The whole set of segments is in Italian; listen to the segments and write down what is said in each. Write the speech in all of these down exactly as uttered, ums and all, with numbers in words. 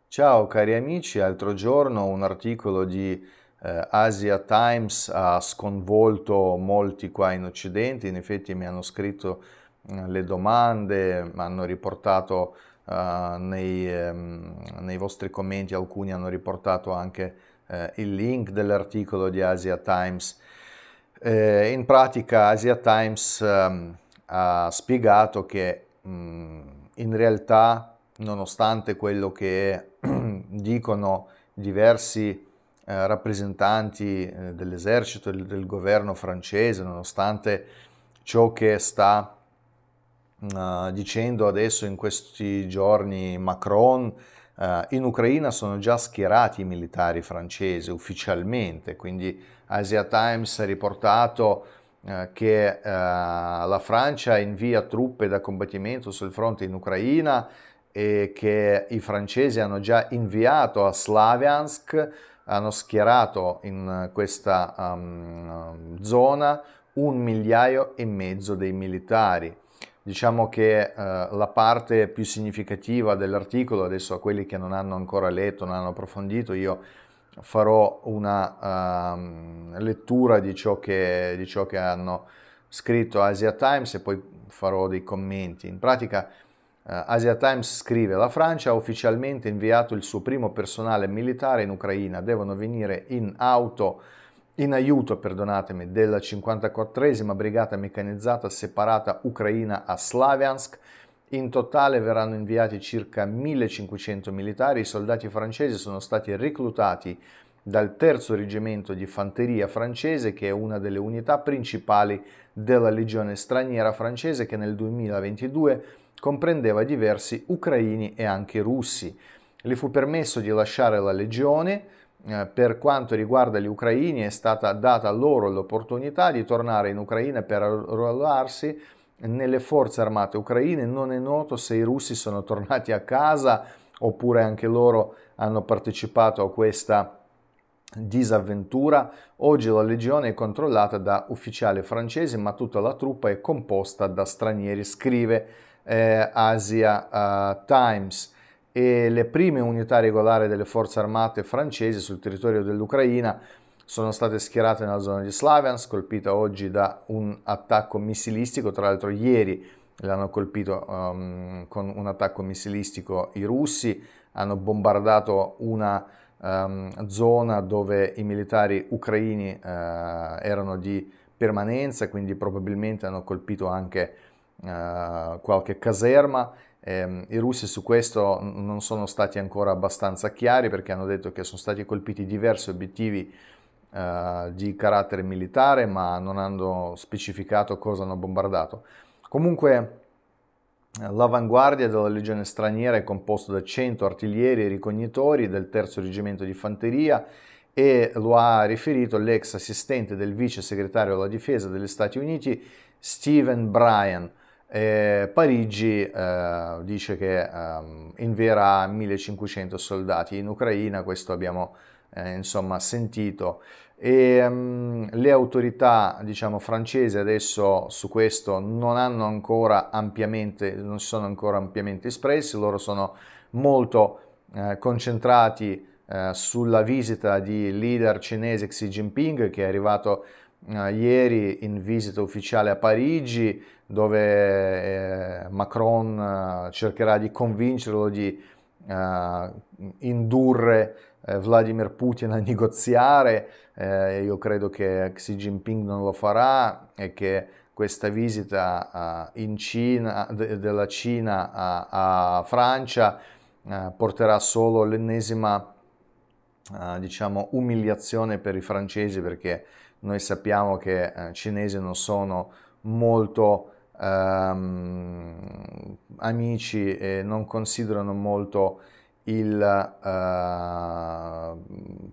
Ciao cari amici, l'altro giorno un articolo di eh, Asia Times ha sconvolto molti qua in Occidente. In effetti mi hanno scritto eh, le domande, mi hanno riportato eh, nei, ehm, nei vostri commenti, alcuni hanno riportato anche eh, il link dell'articolo di Asia Times. Eh, in pratica Asia Times ehm, ha spiegato che mh, in realtà, nonostante quello che dicono diversi eh, rappresentanti eh, dell'esercito e del, del governo francese, nonostante ciò che sta uh, dicendo adesso in questi giorni Macron, uh, in Ucraina sono già schierati i militari francesi ufficialmente, quindi Asia Times ha riportato uh, che uh, la Francia invia truppe da combattimento sul fronte in Ucraina e che i francesi hanno già inviato a Slaviansk, hanno schierato in questa um, zona un migliaio e mezzo dei militari. Diciamo che eh, la parte più significativa dell'articolo, adesso a quelli che non hanno ancora letto, non hanno approfondito, io farò una um, lettura di ciò, che, di ciò che hanno scritto Asia Times e poi farò dei commenti. In pratica eh, Asia Times scrive: la Francia ha ufficialmente inviato il suo primo personale militare in Ucraina, devono venire in auto in aiuto, perdonatemi, della cinquantaquattresima Brigata Meccanizzata Separata Ucraina a Slaviansk. In totale verranno inviati circa millecinquecento militari. I soldati francesi sono stati reclutati dal terzo reggimento di fanteria francese, che è una delle unità principali della legione straniera francese, che nel duemilaventidue comprendeva diversi ucraini e anche russi. Le fu permesso di lasciare la legione. Eh, per quanto riguarda gli ucraini, è stata data loro l'opportunità di tornare in Ucraina per arruolarsi nelle forze armate ucraine. Non è noto se i russi sono tornati a casa oppure anche loro hanno partecipato a questa disavventura. Oggi la legione è controllata da ufficiali francesi, ma tutta la truppa è composta da stranieri, scrive eh, Asia uh, Times. E le prime unità regolari delle forze armate francesi sul territorio dell'Ucraina sono state schierate nella zona di Slaviansk, colpita oggi da un attacco missilistico. Tra l'altro ieri l'hanno colpito um, con un attacco missilistico i russi, hanno bombardato una um, zona dove i militari ucraini uh, erano di permanenza, quindi probabilmente hanno colpito anche uh, qualche caserma. Eh, I russi su questo non sono stati ancora abbastanza chiari, perché hanno detto che sono stati colpiti diversi obiettivi eh, di carattere militare, ma non hanno specificato cosa hanno bombardato. Comunque l'avanguardia della legione straniera è composta da cento artiglieri e ricognitori del terzo reggimento di fanteria, e lo ha riferito l'ex assistente del vice segretario alla difesa degli Stati Uniti Stephen Bryan. Eh, Parigi eh, dice che eh, invierà millecinquecento soldati in Ucraina, questo abbiamo eh, insomma sentito, e um, le autorità, diciamo, francesi adesso su questo non hanno ancora ampiamente, non si sono ancora ampiamente espressi. Loro sono molto eh, concentrati eh, sulla visita di leader cinese Xi Jinping, che è arrivato eh, ieri in visita ufficiale a Parigi, dove eh, Macron eh, cercherà di convincerlo di eh, indurre eh, Vladimir Putin a negoziare. Eh, io credo che Xi Jinping non lo farà e che questa visita uh, in Cina, de, della Cina a, a Francia uh, porterà solo l'ennesima uh, diciamo, umiliazione per i francesi, perché noi sappiamo che uh, cinesi non sono molto um, amici e non considerano molto il, uh,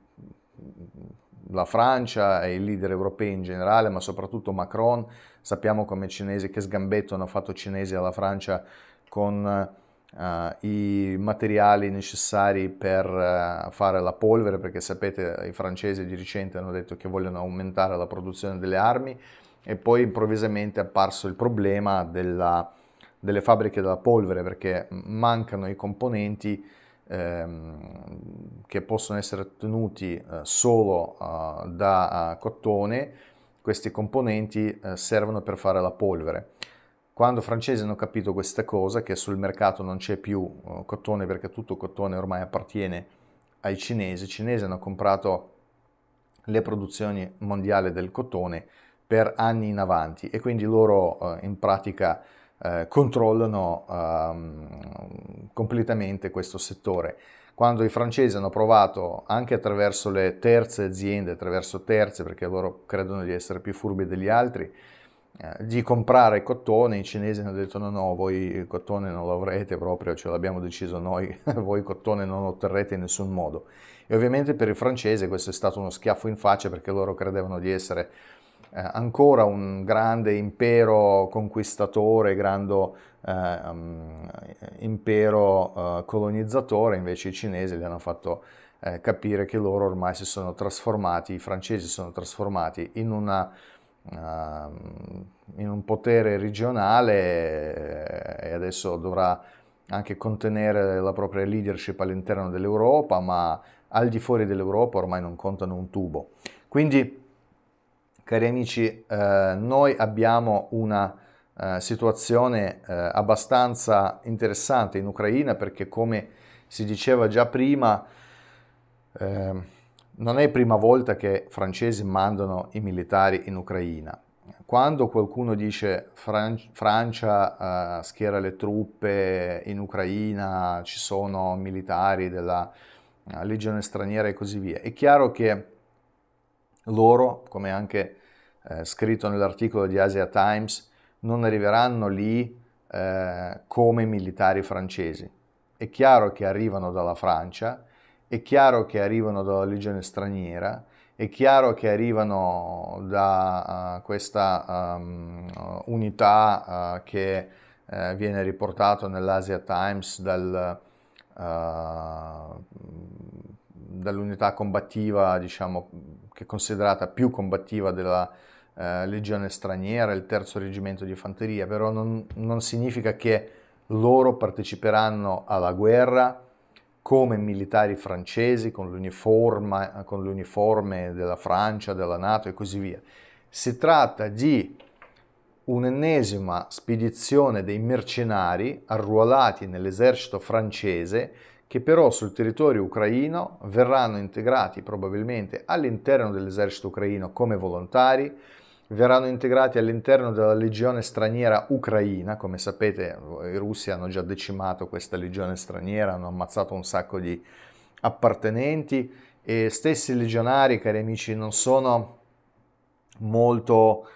la Francia e i leader europei in generale, ma soprattutto Macron. Sappiamo come cinesi che sgambetto hanno fatto cinesi alla Francia con uh, i materiali necessari per uh, fare la polvere, perché sapete, i francesi di recente hanno detto che vogliono aumentare la produzione delle armi, e poi improvvisamente è apparso il problema della, delle fabbriche della polvere, perché mancano i componenti ehm, che possono essere ottenuti eh, solo eh, da eh, cotone. Questi componenti eh, servono per fare la polvere. Quando i francesi hanno capito questa cosa, che sul mercato non c'è più uh, cotone perché tutto cotone ormai appartiene ai cinesi, i cinesi hanno comprato le produzioni mondiali del cotone per anni in avanti e quindi loro uh, in pratica uh, controllano uh, completamente questo settore. Quando i francesi hanno provato, anche attraverso le terze aziende, attraverso terze, perché loro credono di essere più furbi degli altri, eh, di comprare cotone, i cinesi hanno detto no, no, voi il cotone non lo avrete proprio, ce l'abbiamo deciso noi, voi cotone non lo otterrete in nessun modo. E ovviamente per i francesi questo è stato uno schiaffo in faccia perché loro credevano di essere eh, ancora un grande impero conquistatore, grande eh, um, impero uh, colonizzatore, invece i cinesi gli hanno fatto eh, capire che loro ormai si sono trasformati, i francesi si sono trasformati in una in un potere regionale e adesso dovrà anche contenere la propria leadership all'interno dell'Europa, ma al di fuori dell'Europa ormai non contano un tubo. Quindi, cari amici, eh, noi abbiamo una eh, situazione eh, abbastanza interessante in Ucraina perché, come si diceva già prima, eh, non è prima volta che i francesi mandano i militari in Ucraina. Quando qualcuno dice Fran- Francia uh, schiera le truppe in Ucraina, ci sono militari della uh, Legione straniera e così via, è chiaro che loro, come anche eh, scritto nell'articolo di Asia Times, non arriveranno lì eh, come militari francesi. È chiaro che arrivano dalla Francia, è chiaro che arrivano dalla Legione straniera, è chiaro che arrivano da uh, questa um, unità uh, che uh, viene riportato nell'Asia Times dal, uh, dall'unità combattiva, diciamo, che è considerata più combattiva della uh, Legione straniera, il terzo reggimento di fanteria, però non, non significa che loro parteciperanno alla guerra come militari francesi, con l'uniforme, con l'uniforme della Francia, della NATO e così via. Si tratta di un'ennesima spedizione dei mercenari arruolati nell'esercito francese che però sul territorio ucraino verranno integrati probabilmente all'interno dell'esercito ucraino come volontari, verranno integrati all'interno della legione straniera ucraina. Come sapete, i russi hanno già decimato questa legione straniera, hanno ammazzato un sacco di appartenenti e stessi legionari, cari amici, non sono molto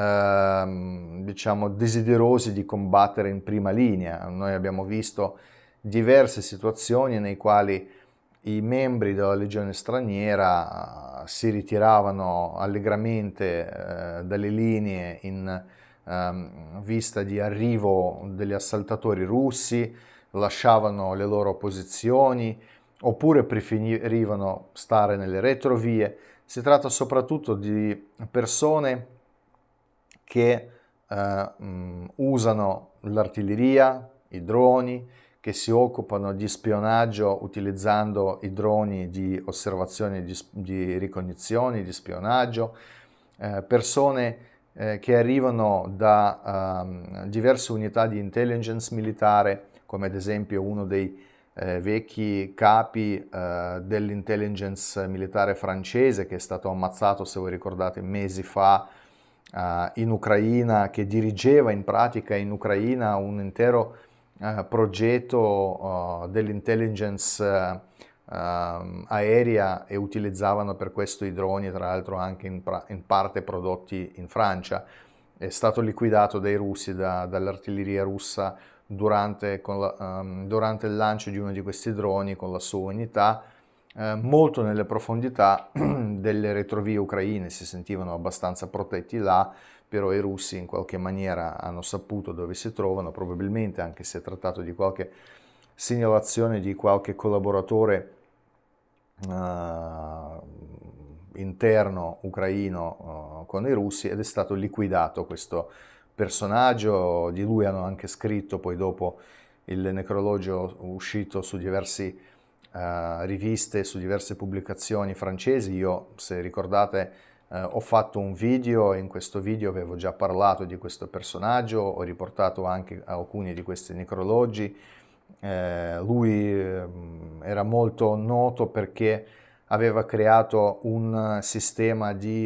ehm, diciamo desiderosi di combattere in prima linea. Noi abbiamo visto diverse situazioni nei quali i membri della legione straniera uh, si ritiravano allegramente uh, dalle linee in um, vista di arrivo degli assaltatori russi, lasciavano le loro posizioni oppure preferivano stare nelle retrovie. Si tratta soprattutto di persone che uh, um, usano l'artiglieria, i droni, che si occupano di spionaggio utilizzando i droni di osservazione, di, di ricognizione, di spionaggio, eh, persone eh, che arrivano da um, diverse unità di intelligence militare, come ad esempio uno dei eh, vecchi capi eh, dell'intelligence militare francese che è stato ammazzato, se voi ricordate, mesi fa eh, in Ucraina, che dirigeva in pratica in Ucraina un intero Uh, progetto uh, dell'intelligence uh, uh, aerea e utilizzavano per questo i droni, tra l'altro anche in, in parte prodotti in Francia. È stato liquidato dai russi, da, dall'artiglieria russa durante, con la, um, durante il lancio di uno di questi droni con la sua unità, uh, molto nelle profondità delle retrovie ucraine. Si sentivano abbastanza protetti là, però i russi in qualche maniera hanno saputo dove si trovano, probabilmente anche se è trattato di qualche segnalazione di qualche collaboratore uh, interno ucraino uh, con i russi, ed è stato liquidato questo personaggio. Di lui hanno anche scritto poi dopo il necrologio uscito su diversi uh, riviste, su diverse pubblicazioni francesi. Io, se ricordate, uh, ho fatto un video, e in questo video avevo già parlato di questo personaggio, ho riportato anche alcuni di questi necrologi. Eh, lui eh, era molto noto perché aveva creato un sistema di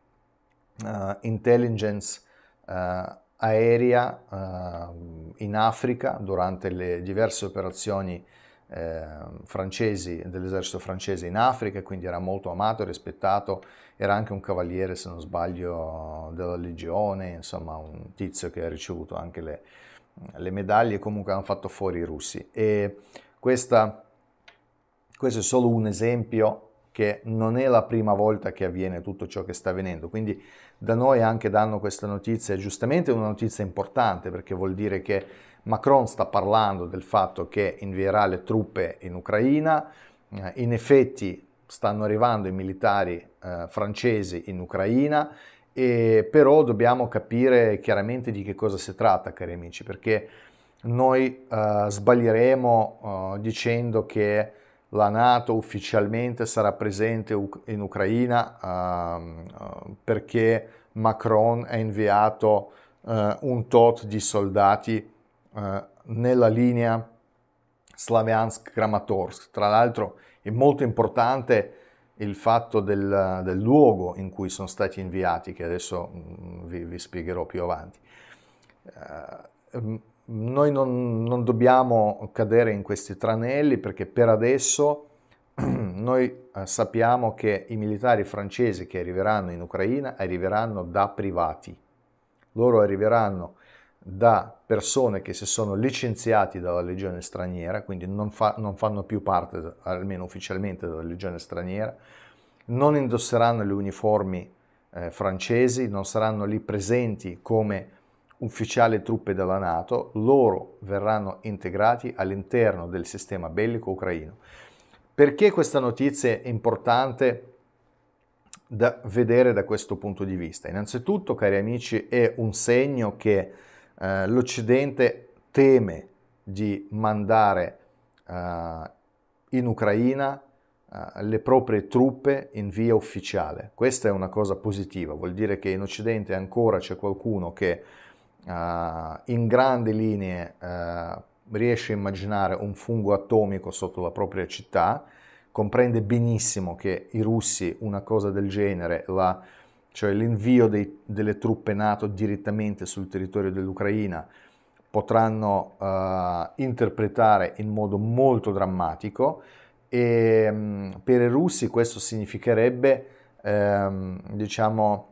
uh, intelligence uh, aerea uh, in Africa durante le diverse operazioni eh, francesi, dell'esercito francese in Africa, quindi era molto amato e rispettato. Era anche un cavaliere, se non sbaglio, della Legione, insomma un tizio che ha ricevuto anche le, le medaglie. Comunque hanno fatto fuori i russi. E questa, questo è solo un esempio che non è la prima volta che avviene tutto ciò che sta avvenendo. Quindi da noi anche danno questa notizia, giustamente è una notizia importante, perché vuol dire che Macron sta parlando del fatto che invierà le truppe in Ucraina. Eh, in effetti stanno arrivando i militari eh, francesi in Ucraina, e però dobbiamo capire chiaramente di che cosa si tratta, cari amici, perché noi eh, sbaglieremo eh, dicendo che la NATO ufficialmente sarà presente in Ucraina uh, perché Macron ha inviato uh, un tot di soldati uh, nella linea Slaviansk-Kramatorsk. Tra l'altro è molto importante il fatto del, del luogo in cui sono stati inviati, che adesso um, vi, vi spiegherò più avanti. Uh, Noi non, non dobbiamo cadere in questi tranelli, perché per adesso noi eh, sappiamo che i militari francesi che arriveranno in Ucraina arriveranno da privati. Loro arriveranno da persone che si sono licenziati dalla legione straniera, quindi non, fa, non fanno più parte, almeno ufficialmente, della legione straniera, non indosseranno le uniformi eh, francesi, non saranno lì presenti come ufficiali truppe della NATO. Loro verranno integrati all'interno del sistema bellico ucraino. Perché questa notizia è importante da vedere da questo punto di vista? Innanzitutto, cari amici, è un segno che eh, l'Occidente teme di mandare eh, in Ucraina eh, le proprie truppe in via ufficiale. Questa è una cosa positiva, vuol dire che in Occidente ancora c'è qualcuno che Uh, in grandi linee uh, riesce a immaginare un fungo atomico sotto la propria città, comprende benissimo che i russi una cosa del genere, la, cioè l'invio dei, delle truppe NATO direttamente sul territorio dell'Ucraina, potranno uh, interpretare in modo molto drammatico, e um, per i russi questo significherebbe um, diciamo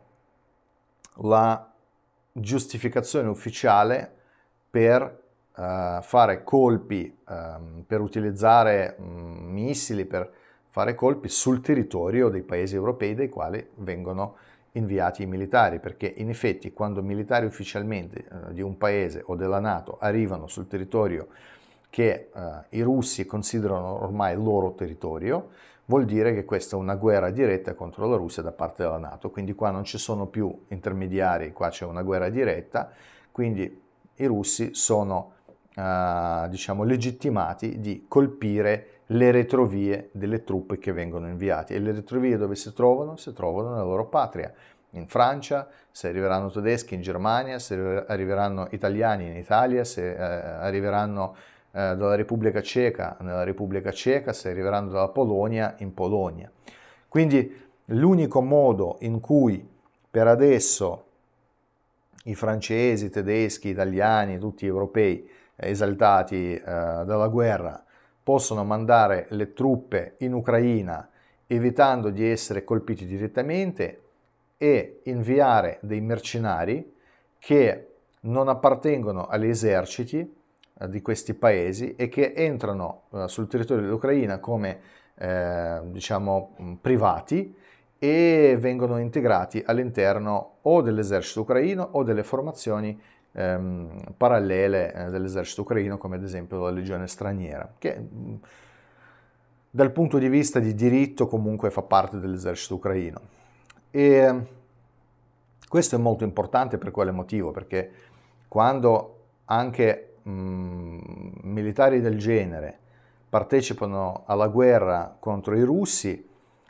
la giustificazione ufficiale per uh, fare colpi, um, per utilizzare um, missili, per fare colpi sul territorio dei paesi europei dai quali vengono inviati i militari, perché in effetti quando militari ufficialmente uh, di un paese o della NATO arrivano sul territorio che uh, i russi considerano ormai il loro territorio, vuol dire che questa è una guerra diretta contro la Russia da parte della NATO. Quindi qua non ci sono più intermediari, qua c'è una guerra diretta, quindi i russi sono eh, diciamo legittimati di colpire le retrovie delle truppe che vengono inviate. E le retrovie dove si trovano? Si trovano nella loro patria, in Francia, se arriveranno tedeschi in Germania, se arriveranno italiani in Italia, se eh, arriveranno dalla Repubblica Ceca nella Repubblica Ceca, se arriveranno dalla Polonia in Polonia. Quindi l'unico modo in cui per adesso i francesi, i tedeschi, gli italiani, tutti gli europei esaltati eh, dalla guerra possono mandare le truppe in Ucraina evitando di essere colpiti direttamente è inviare dei mercenari che non appartengono agli eserciti di questi paesi e che entrano uh, sul territorio dell'Ucraina come eh, diciamo privati e vengono integrati all'interno o dell'esercito ucraino o delle formazioni ehm, parallele eh, dell'esercito ucraino, come ad esempio la legione straniera, che mh, dal punto di vista di diritto comunque fa parte dell'esercito ucraino. E questo è molto importante. Per quale motivo? Perché quando anche militari del genere partecipano alla guerra contro i russi,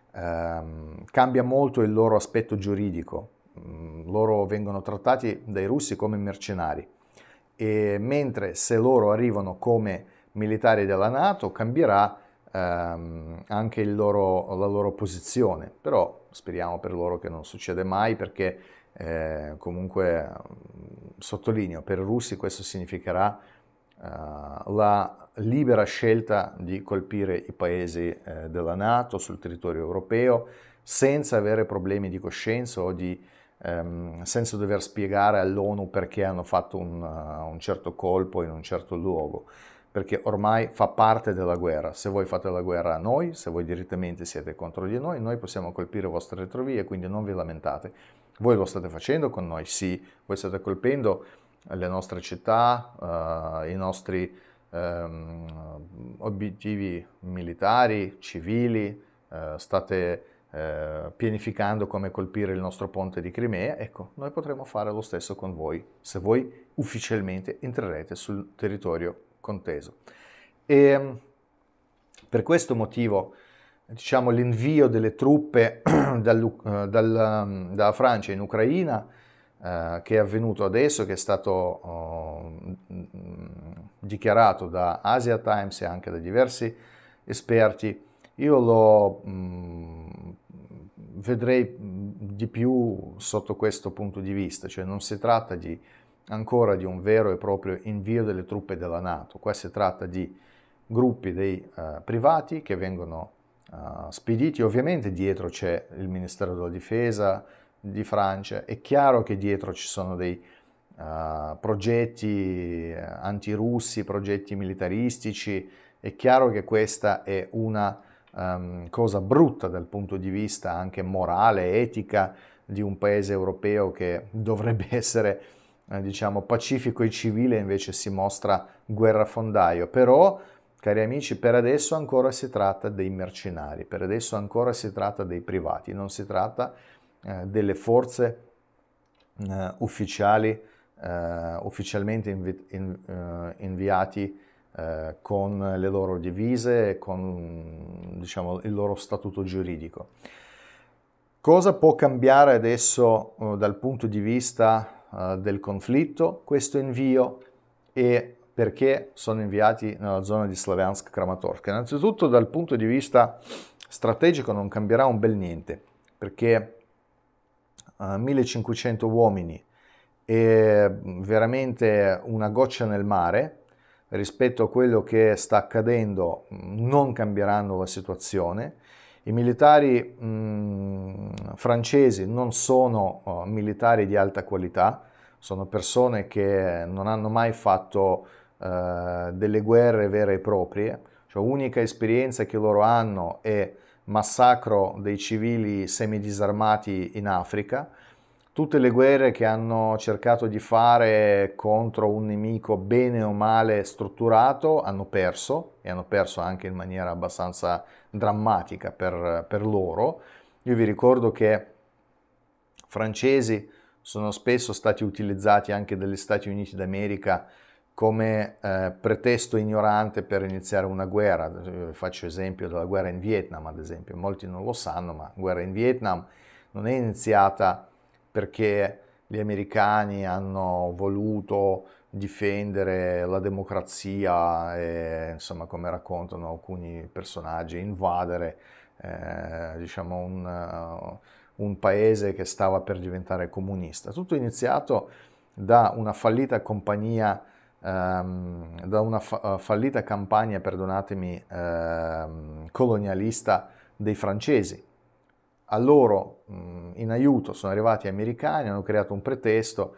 ehm, cambia molto il loro aspetto giuridico. Mm, loro vengono trattati dai russi come mercenari, e mentre se loro arrivano come militari della NATO cambierà ehm, anche il loro, la loro posizione, però speriamo per loro che non succede mai, perché eh, comunque sottolineo, per i russi questo significherà eh, la libera scelta di colpire i paesi eh, della NATO sul territorio europeo senza avere problemi di coscienza o di, ehm, senza dover spiegare all'ONU perché hanno fatto un, uh, un certo colpo in un certo luogo, perché ormai fa parte della guerra. Se voi fate la guerra a noi, se voi direttamente siete contro di noi, noi possiamo colpire le vostre retrovie, quindi non vi lamentate. Voi lo state facendo con noi? Sì, voi state colpendo le nostre città, uh, i nostri um, obiettivi militari, civili, uh, state uh, pianificando come colpire il nostro ponte di Crimea. Ecco, noi potremo fare lo stesso con voi, se voi ufficialmente entrerete sul territorio conteso. E per questo motivo, diciamo, l'invio delle truppe dal, dal, dalla Francia in Ucraina, eh, che è avvenuto adesso, che è stato eh, dichiarato da Asia Times e anche da diversi esperti, io lo mh, vedrei di più sotto questo punto di vista, cioè non si tratta di ancora di un vero e proprio invio delle truppe della NATO. Qua si tratta di gruppi dei uh, privati che vengono uh, spediti. Ovviamente dietro c'è il Ministero della Difesa di Francia, è chiaro che dietro ci sono dei uh, progetti antirussi, progetti militaristici, è chiaro che questa è una um, cosa brutta dal punto di vista anche morale, etica di un paese europeo che dovrebbe essere Eh, diciamo pacifico e civile, invece si mostra guerrafondaio. Però, cari amici, per adesso ancora si tratta dei mercenari, per adesso ancora si tratta dei privati, non si tratta eh, delle forze eh, ufficiali, eh, ufficialmente invi in, eh, inviati eh, con le loro divise e con, diciamo, il loro statuto giuridico. Cosa può cambiare adesso eh, dal punto di vista del conflitto questo invio, e perché sono inviati nella zona di Slaviansk-Kramatorsk? Innanzitutto dal punto di vista strategico non cambierà un bel niente, perché uh, millecinquecento uomini è veramente una goccia nel mare rispetto a quello che sta accadendo, non cambieranno la situazione. I militari mh, francesi non sono uh, militari di alta qualità, sono persone che non hanno mai fatto uh, delle guerre vere e proprie, cioè l'unica esperienza che loro hanno è massacro dei civili semidisarmati in Africa. Tutte le guerre che hanno cercato di fare contro un nemico bene o male strutturato hanno perso, e hanno perso anche in maniera abbastanza drammatica per, per loro. Io vi ricordo che francesi sono spesso stati utilizzati anche dagli Stati Uniti d'America come eh, pretesto ignorante per iniziare una guerra. Io faccio esempio della guerra in Vietnam, ad esempio. Molti non lo sanno, ma la guerra in Vietnam non è iniziata perché gli americani hanno voluto difendere la democrazia e, insomma, come raccontano alcuni personaggi, invadere eh, diciamo un, uh, un paese che stava per diventare comunista. Tutto è iniziato da una fallita compagnia, um, da una fa fallita campagna, perdonatemi, uh, colonialista dei francesi. A loro mh, in aiuto sono arrivati gli americani, hanno creato un pretesto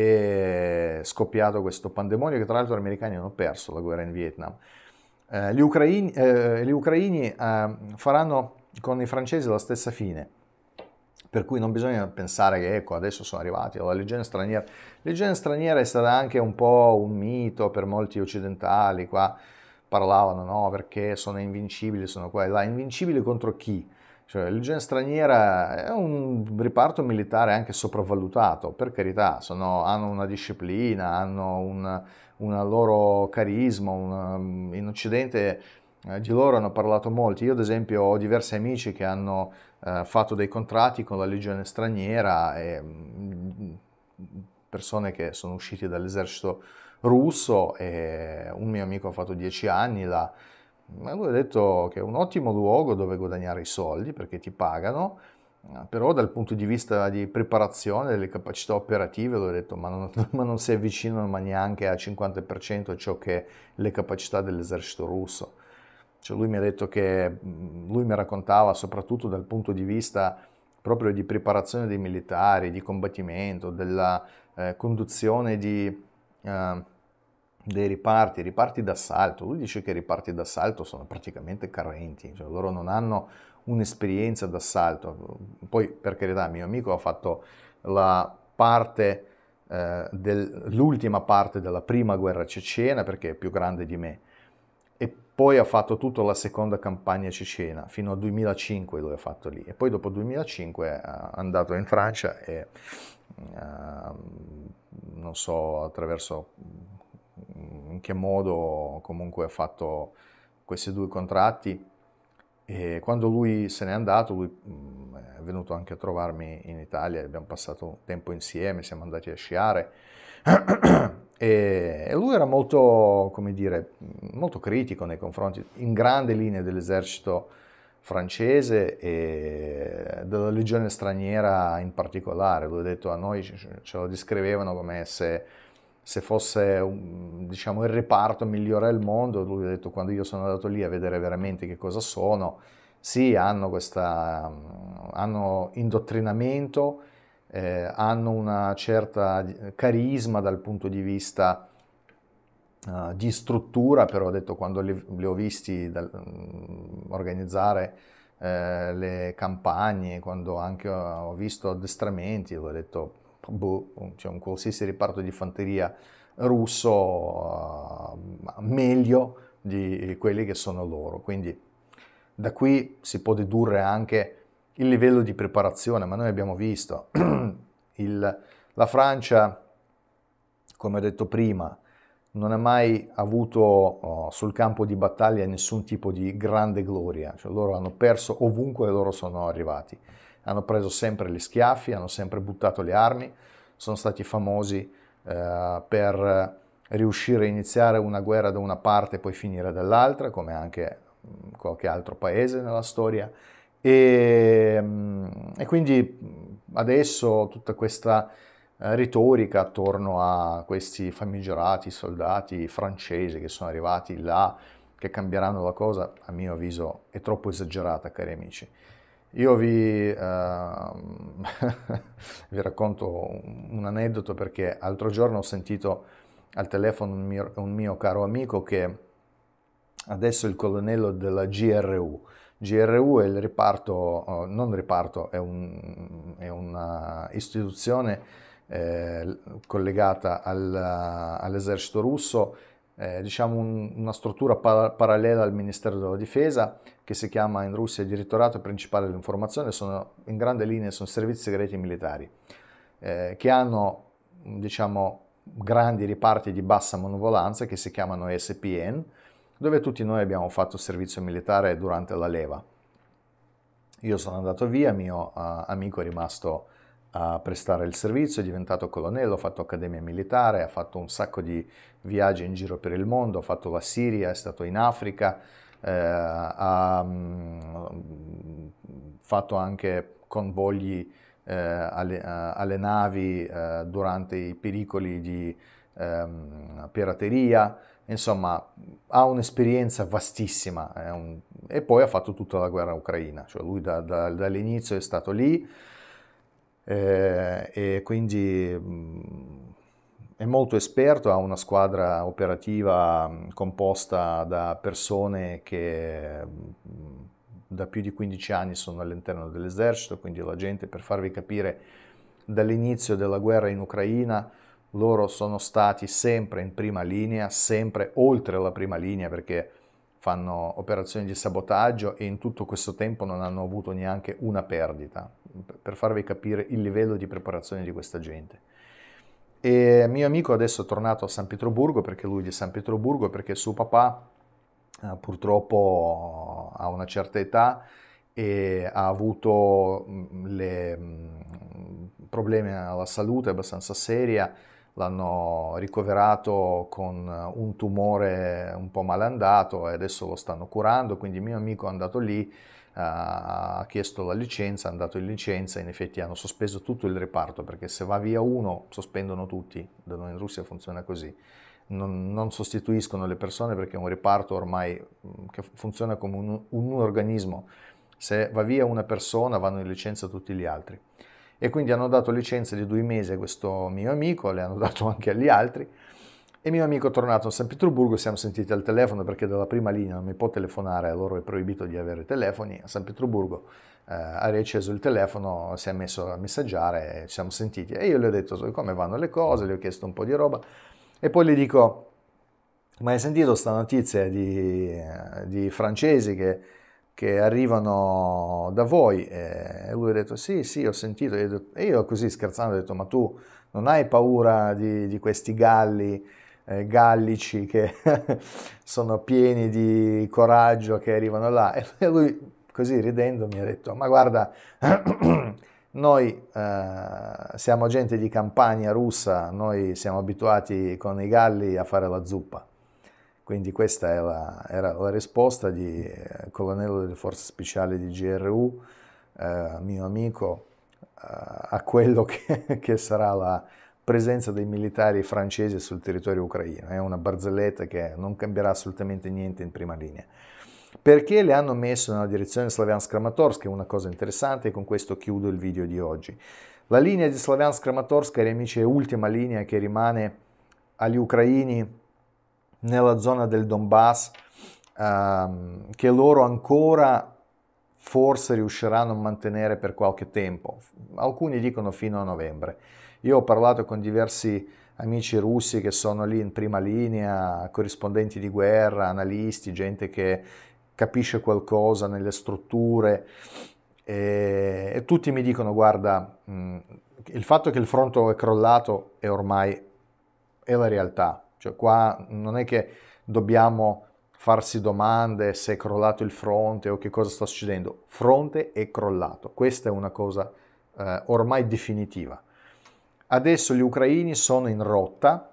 e è scoppiato questo pandemonio, che tra l'altro gli americani hanno perso la guerra in Vietnam. Eh, gli ucraini, eh, gli ucraini eh, faranno con i francesi la stessa fine, per cui non bisogna pensare che ecco adesso sono arrivati alla legione straniera. La legione straniera è stata anche un po' un mito per molti occidentali, qua parlavano no perché sono invincibili, sono qua e là. Invincibili contro chi? Cioè, la legione straniera è un riparto militare anche sopravvalutato, per carità, sono, hanno una disciplina, hanno un una loro carisma, una, in Occidente Eh, di loro hanno parlato molti. Io ad esempio ho diversi amici che hanno eh, fatto dei contratti con la Legione straniera, e, mm, persone che sono usciti dall'esercito russo, e un mio amico ha fatto dieci anni là. Ma lui ha detto che è un ottimo luogo dove guadagnare i soldi perché ti pagano, eh, però dal punto di vista di preparazione, delle capacità operative, lui ha detto ma non, ma non si avvicinano ma neanche al cinquanta per cento a ciò che è le capacità dell'esercito russo. Cioè lui mi ha detto che, mh, lui mi raccontava soprattutto dal punto di vista proprio di preparazione dei militari, di combattimento, della eh, conduzione di, eh, dei riparti, riparti d'assalto. Lui dice che i riparti d'assalto sono praticamente carenti, cioè loro non hanno un'esperienza d'assalto. Poi, per carità, mio amico ha fatto la parte, eh, del- l'ultima parte della prima guerra cecena perché è più grande di me, e poi ha fatto tutta la seconda campagna cecena, fino al duemilacinque lui ha fatto lì, e poi dopo il duemilacinque è andato in Francia e uh, non so attraverso in che modo comunque ha fatto questi due contratti, e quando lui se n'è andato lui mh, è venuto anche a trovarmi in Italia, abbiamo passato tempo insieme, siamo andati a sciare. E lui era molto, come dire, molto critico nei confronti, in grandi linee, dell'esercito francese e della legione straniera in particolare. Lui ha detto, a noi ce lo descrivevano come se, se fosse un, diciamo, il reparto migliore al mondo. Lui ha detto, quando io sono andato lì a vedere veramente che cosa sono, sì, hanno questa, hanno indottrinamento, eh, hanno una certa carisma dal punto di vista uh, di struttura, però ho detto, quando li, li ho visti dal, um, organizzare eh, le campagne, quando anche ho, ho visto addestramenti, ho detto, boh, c'è un qualsiasi riparto di fanteria russo uh, meglio di quelli che sono loro. Quindi da qui si può dedurre anche il livello di preparazione, ma noi abbiamo visto il, la Francia, come ho detto prima, non ha mai avuto oh, sul campo di battaglia nessun tipo di grande gloria, cioè loro hanno perso ovunque loro sono arrivati, hanno preso sempre gli schiaffi, hanno sempre buttato le armi, sono stati famosi eh, per riuscire a iniziare una guerra da una parte e poi finire dall'altra, come anche mh, qualche altro paese nella storia, e, mh, e quindi adesso tutta questa eh, retorica attorno a questi famigerati soldati francesi che sono arrivati là, che cambieranno la cosa, a mio avviso è troppo esagerata, cari amici. Io vi, eh, vi racconto un aneddoto, perché l'altro giorno ho sentito al telefono un mio, un mio caro amico che adesso è il colonnello della G R U. G R U è il riparto, non riparto, è, un, è una istituzione eh, collegata al, all'esercito russo, eh, diciamo un, una struttura pa- parallela al Ministero della Difesa, che si chiama in Russia Direttorato Principale dell'Informazione. Sono, in grande linea sono servizi segreti militari, eh, che hanno, diciamo, grandi riparti di bassa manovolanza che si chiamano E S P N, dove tutti noi abbiamo fatto servizio militare durante la leva. Io sono andato via, mio uh, amico è rimasto a prestare il servizio, è diventato colonnello, ha fatto accademia militare, ha fatto un sacco di viaggi in giro per il mondo, ha fatto la Siria, è stato in Africa, eh, ha um, fatto anche convogli eh, alle, uh, alle navi eh, durante i pericoli di ehm, pirateria. Insomma, ha un'esperienza vastissima, è un... e poi ha fatto tutta la guerra ucraina, cioè lui da, da, dall'inizio è stato lì, eh, e quindi mh, è molto esperto, ha una squadra operativa mh, composta da persone che mh, da più di quindici anni sono all'interno dell'esercito, quindi la gente, per farvi capire, dall'inizio della guerra in Ucraina loro sono stati sempre in prima linea, sempre oltre la prima linea, perché fanno operazioni di sabotaggio e in tutto questo tempo non hanno avuto neanche una perdita, per farvi capire il livello di preparazione di questa gente. E mio amico adesso è tornato a San Pietroburgo, perché lui è di San Pietroburgo, perché suo papà eh, purtroppo ha una certa età e ha avuto mh, le, mh, problemi alla salute abbastanza seria, l'hanno ricoverato con un tumore un po' malandato e adesso lo stanno curando, quindi il mio amico è andato lì, ha chiesto la licenza, è andato in licenza, in effetti hanno sospeso tutto il reparto perché se va via uno sospendono tutti, da noi in Russia funziona così. Non, non sostituiscono le persone perché è un reparto ormai mh, che funziona come un, un organismo. Se va via una persona vanno in licenza tutti gli altri. E quindi hanno dato licenza di due mesi a questo mio amico, le hanno dato anche agli altri. E mio amico è tornato a San Pietroburgo, siamo sentiti al telefono perché dalla prima linea non mi può telefonare, a loro è proibito di avere telefoni. A San Pietroburgo eh, ha riacceso il telefono, si è messo a messaggiare, ci siamo sentiti. E io gli ho detto come vanno le cose, gli ho chiesto un po' di roba. E poi gli dico, ma hai sentito sta notizia di, di francesi che, che arrivano da voi? E lui ha detto, sì, sì, ho sentito. E io così scherzando ho detto, ma tu non hai paura di, di questi galli, eh, gallici che sono pieni di coraggio che arrivano là? E lui così ridendo mi ha detto, ma guarda, noi eh, siamo gente di campagna russa, noi siamo abituati con i galli a fare la zuppa. Quindi questa è la, era la risposta di eh, colonnello delle forze speciali di G R U, eh, mio amico, eh, a quello che, che sarà la presenza dei militari francesi sul territorio ucraino. È una barzelletta che non cambierà assolutamente niente in prima linea. Perché le hanno messo nella direzione Slaviansk-Kramatorsk, che è una cosa interessante, e con questo chiudo il video di oggi. La linea di Slaviansk-Kramatorsk, cari amici, è l'ultima linea che rimane agli ucraini nella zona del Donbass, ehm, che loro ancora forse riusciranno a mantenere per qualche tempo. Alcuni dicono fino a novembre. Io ho parlato con diversi amici russi che sono lì in prima linea, corrispondenti di guerra, analisti, gente che capisce qualcosa nelle strutture e, e tutti mi dicono guarda, mh, il fatto che il fronte è crollato è ormai è la realtà, cioè qua non è che dobbiamo farsi domande se è crollato il fronte o che cosa sta succedendo, fronte è crollato, questa è una cosa eh, ormai definitiva. Adesso gli ucraini sono in rotta,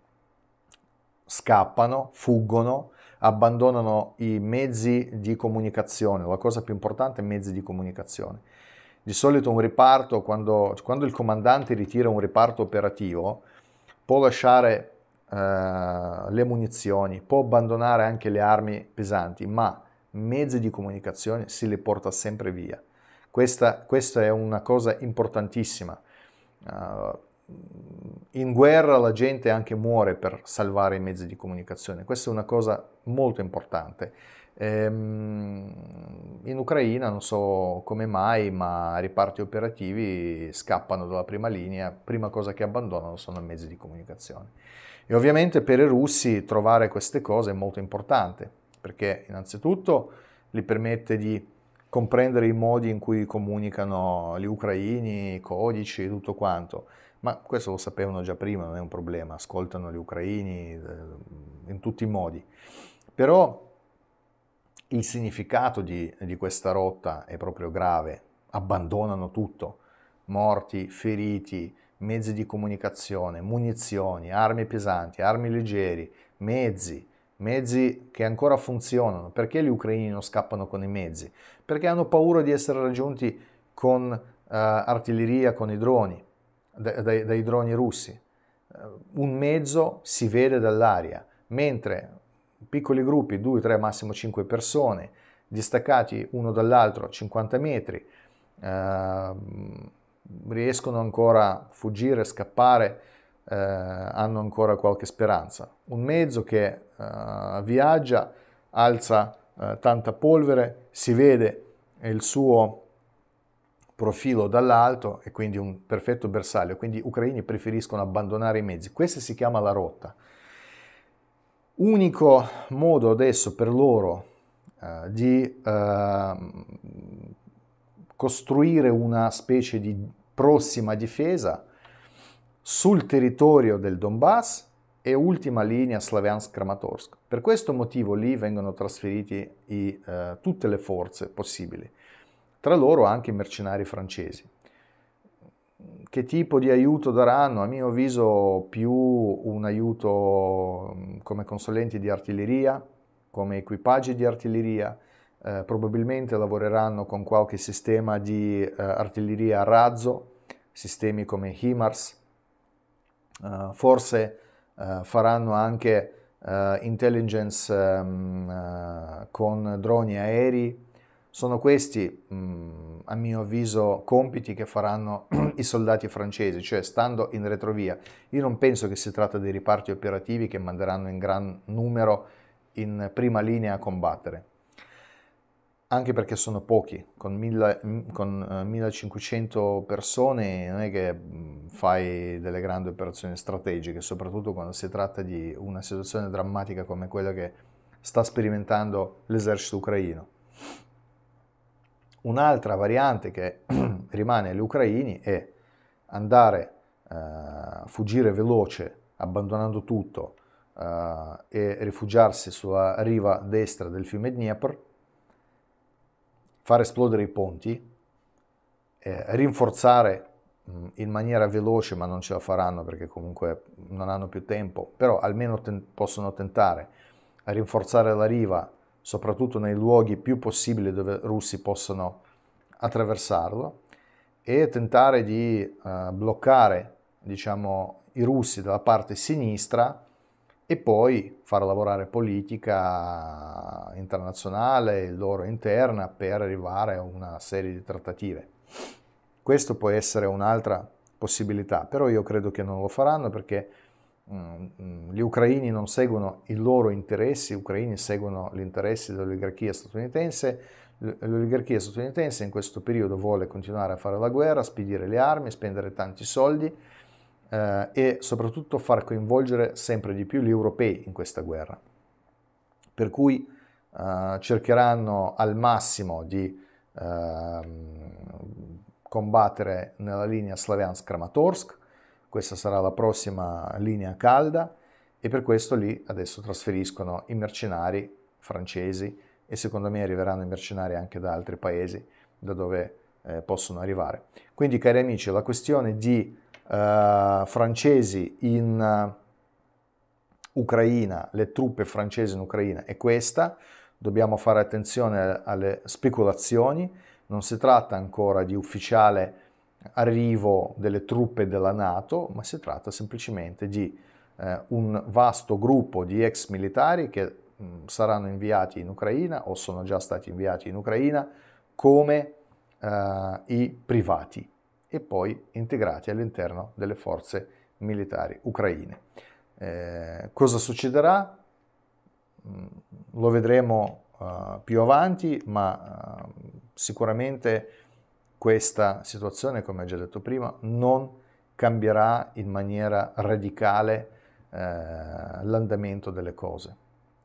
scappano, fuggono, abbandonano i mezzi di comunicazione, la cosa più importante è i mezzi di comunicazione. Di solito un riparto, quando, quando il comandante ritira un riparto operativo, può lasciare eh, le munizioni, può abbandonare anche le armi pesanti, ma mezzi di comunicazione si li porta sempre via. Questa, questa è una cosa importantissima. Uh, in guerra la gente anche muore per salvare i mezzi di comunicazione, questa è una cosa molto importante. Ehm, in Ucraina non so come mai, ma riparti operativi scappano dalla prima linea, prima cosa che abbandonano sono i mezzi di comunicazione. E ovviamente per i russi trovare queste cose è molto importante, perché innanzitutto gli permette di comprendere i modi in cui comunicano gli ucraini, i codici e tutto quanto. Ma questo lo sapevano già prima, non è un problema, ascoltano gli ucraini in tutti i modi. Però il significato di, di questa rotta è proprio grave, abbandonano tutto, morti, feriti, mezzi di comunicazione, munizioni, armi pesanti, armi leggeri, mezzi, mezzi che ancora funzionano. Perché gli ucraini non scappano con i mezzi? Perché hanno paura di essere raggiunti con uh, artiglieria, con i droni, dai, dai droni russi. Un mezzo si vede dall'aria, mentre piccoli gruppi, due, tre, massimo cinque persone, distaccati uno dall'altro a cinquanta metri, eh, riescono ancora a fuggire, scappare, eh, hanno ancora qualche speranza. Un mezzo che eh, viaggia, alza eh, tanta polvere, si vede il suo profilo dall'alto e quindi un perfetto bersaglio, quindi gli ucraini preferiscono abbandonare i mezzi. Questa si chiama la rotta. Unico modo adesso per loro eh, di eh, costruire una specie di prossima difesa sul territorio del Donbass e ultima linea Slaviansk-Kramatorsk. Per questo motivo lì vengono trasferiti i, eh, tutte le forze possibili, tra loro anche i mercenari francesi. Che tipo di aiuto daranno? A mio avviso più un aiuto come consulenti di artiglieria, come equipaggi di artiglieria, eh, probabilmente lavoreranno con qualche sistema di eh, artiglieria a razzo, sistemi come HIMARS, eh, forse eh, faranno anche eh, intelligence eh, con droni aerei. Sono questi, mh, a mio avviso, compiti che faranno i soldati francesi, cioè stando in retrovia. Io non penso che si tratta dei reparti operativi che manderanno in gran numero in prima linea a combattere, anche perché sono pochi, con, mille, con uh, millecinquecento persone non è che fai delle grandi operazioni strategiche, soprattutto quando si tratta di una situazione drammatica come quella che sta sperimentando l'esercito ucraino. Un'altra variante che rimane agli ucraini è andare a eh, fuggire veloce, abbandonando tutto, eh, e rifugiarsi sulla riva destra del fiume Dnieper, far esplodere i ponti, eh, rinforzare mh, in maniera veloce, ma non ce la faranno perché comunque non hanno più tempo, però almeno ten- possono tentare a rinforzare la riva, soprattutto nei luoghi più possibili dove i russi possono attraversarlo, e tentare di uh, bloccare, diciamo, i russi dalla parte sinistra e poi far lavorare politica internazionale, loro interna, per arrivare a una serie di trattative. Questo può essere un'altra possibilità, però io credo che non lo faranno perché gli ucraini non seguono i loro interessi, gli ucraini seguono gli interessi dell'oligarchia statunitense. L'oligarchia statunitense in questo periodo vuole continuare a fare la guerra, spedire le armi, spendere tanti soldi eh, e soprattutto far coinvolgere sempre di più gli europei in questa guerra. Per cui eh, cercheranno al massimo di eh, combattere nella linea Slaviansk-Kramatorsk. Questa sarà la prossima linea calda e per questo lì adesso trasferiscono i mercenari francesi e secondo me arriveranno i mercenari anche da altri paesi da dove eh, possono arrivare. Quindi cari amici, la questione di eh, francesi in uh, Ucraina, le truppe francesi in Ucraina è questa. Dobbiamo fare attenzione alle speculazioni, non si tratta ancora di ufficiale arrivo delle truppe della NATO, ma si tratta semplicemente di eh, un vasto gruppo di ex militari che mh, saranno inviati in Ucraina o sono già stati inviati in Ucraina come eh, i privati e poi integrati all'interno delle forze militari ucraine. Eh, cosa succederà? Mh, lo vedremo uh, più avanti, ma uh, sicuramente questa situazione, come ho già detto prima, non cambierà in maniera radicale eh, l'andamento delle cose.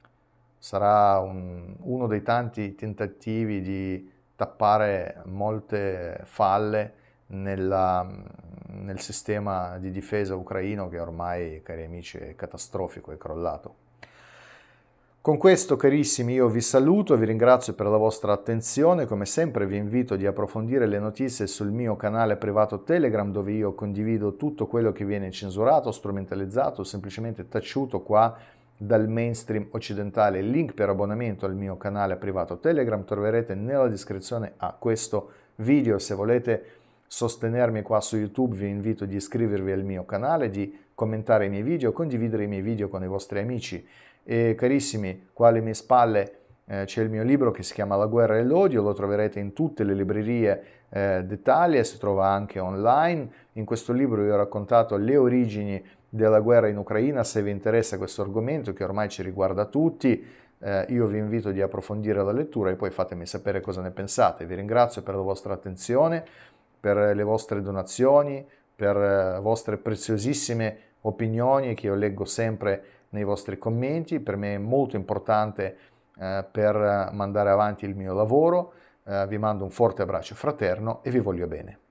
Sarà un, uno dei tanti tentativi di tappare molte falle nella, nel sistema di difesa ucraino che ormai, cari amici, è catastrofico, è crollato. Con questo, carissimi, io vi saluto e vi ringrazio per la vostra attenzione. Come sempre vi invito di approfondire le notizie sul mio canale privato Telegram, dove io condivido tutto quello che viene censurato, strumentalizzato, semplicemente taciuto qua dal mainstream occidentale. Il link per abbonamento al mio canale privato Telegram troverete nella descrizione a questo video. Se volete sostenermi qua su YouTube vi invito di iscrivervi al mio canale, di commentare i miei video, condividere i miei video con i vostri amici. E carissimi, qua alle mie spalle eh, c'è il mio libro che si chiama La guerra e l'odio, lo troverete in tutte le librerie eh, d'Italia, si trova anche online. In questo libro io ho raccontato le origini della guerra in Ucraina. Se vi interessa questo argomento che ormai ci riguarda tutti, eh, io vi invito di approfondire la lettura e poi fatemi sapere cosa ne pensate. Vi ringrazio per la vostra attenzione, per le vostre donazioni, per le vostre preziosissime opinioni che io leggo sempre nei vostri commenti. Per me è molto importante eh, per mandare avanti il mio lavoro. Eh, vi mando un forte abbraccio fraterno e vi voglio bene.